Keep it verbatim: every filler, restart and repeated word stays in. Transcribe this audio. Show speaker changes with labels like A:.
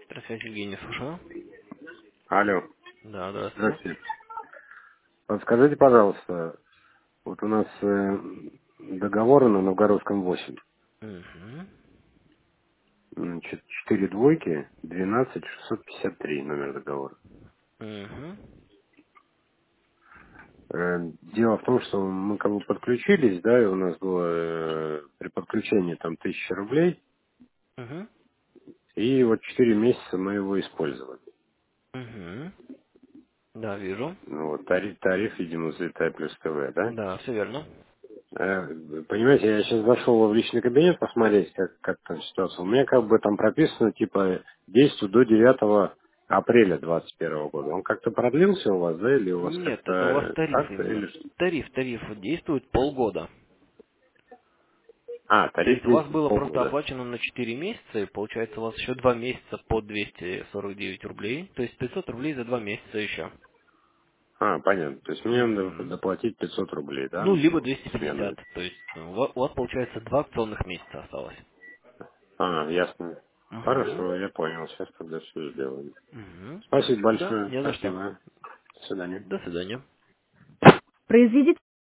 A: Здравствуйте, Евгений, слушаю.
B: Алло,
A: Да, здравствуйте.
B: здравствуйте. Подскажите, пожалуйста, вот у нас э, договор на Новгородском восемь.
A: Угу.
B: Значит, четыре двойки, двенадцать шестьсот пятьдесят три номер договора.
A: Угу.
B: Э, Дело в том, что мы как бы подключились, да, и у нас было э, при подключении там тысяча рублей,
A: Угу.
B: и вот четыре месяца мы его использовали.
A: Угу. Да, вижу.
B: Ну, вот, тариф, тариф, видимо, взлетая плюс ТВ, да?
A: Да, все верно.
B: Э, Понимаете, я сейчас зашел в личный кабинет посмотреть, как, как там ситуация. У меня как бы там прописано, типа, действует до девятого апреля двадцать первого года. Он как-то продлился у вас, да, или у вас
A: Нет,
B: как-то
A: это у вас
B: э,
A: тариф
B: как-то,
A: именно.
B: или что?
A: Тариф, тариф действует полгода.
B: А,
A: То
B: тариф
A: есть у вас
B: действует
A: было просто
B: полгода.
A: оплачено на четыре месяца, и получается у вас еще два месяца по двести сорок девять рублей. То есть пятьсот рублей за два месяца еще.
B: А, понятно. То есть мне надо
A: Угу.
B: доплатить пятьсот рублей, да,
A: Ну, либо
B: ну,
A: двести
B: смены.
A: пятьдесят. То есть у вас, у вас получается два акционных месяца осталось.
B: А, ясно.
A: Угу.
B: Хорошо, я понял. Сейчас тогда все сделаем.
A: Угу.
B: Спасибо
A: Да,
B: большое.
A: не за что.
B: Спасибо. До свидания.
A: До свидания.
B: Произведите